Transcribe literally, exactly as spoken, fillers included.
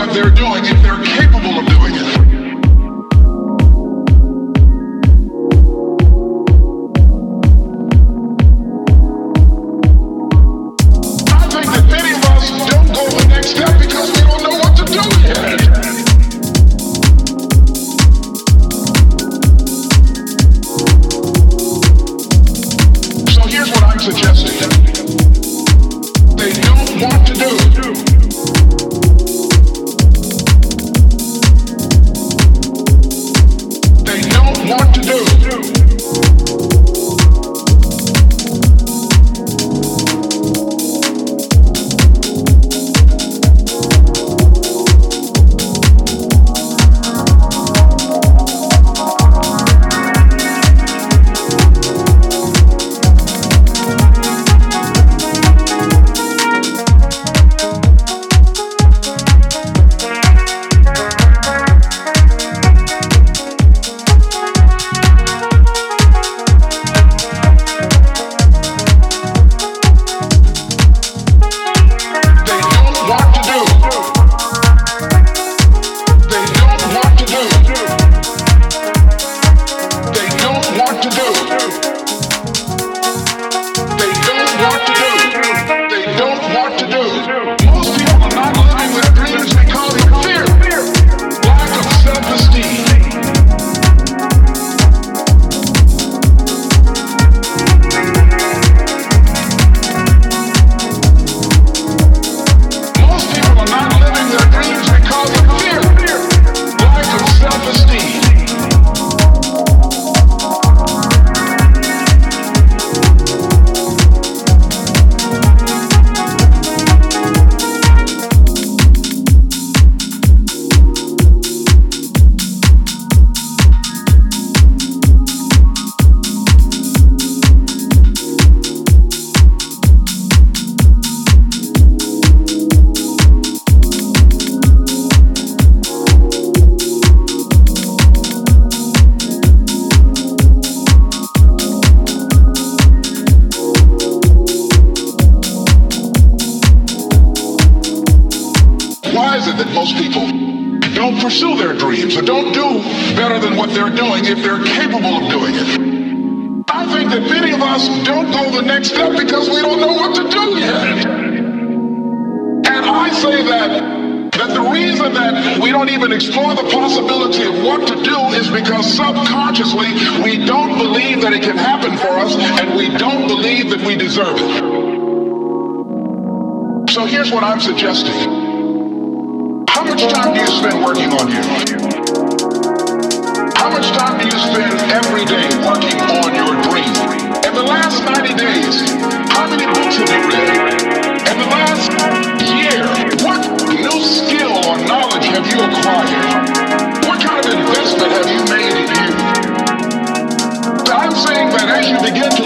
what they're doing if they're capable of doing it. I think that many of us don't go the next step because we don't know what to do yet. So here's what I'm suggesting. They don't want to do it. They don't want to do it. Why is it that most people don't pursue their dreams or don't do better than what they're doing if they're capable of doing it? I think that many of us don't go the next step because we don't know what to do yet. And I say that that the reason that we don't even explore the possibility of what to do is because subconsciously we don't believe that it can happen for us and we don't believe that we deserve it. So here's what I'm suggesting. How much time do you spend working on you? How much time do you spend every day working on your dream? In the last ninety days, how many books have you read? In the last year, what new skill or knowledge have you acquired? What kind of investment have you made in you? So I'm saying that as you begin to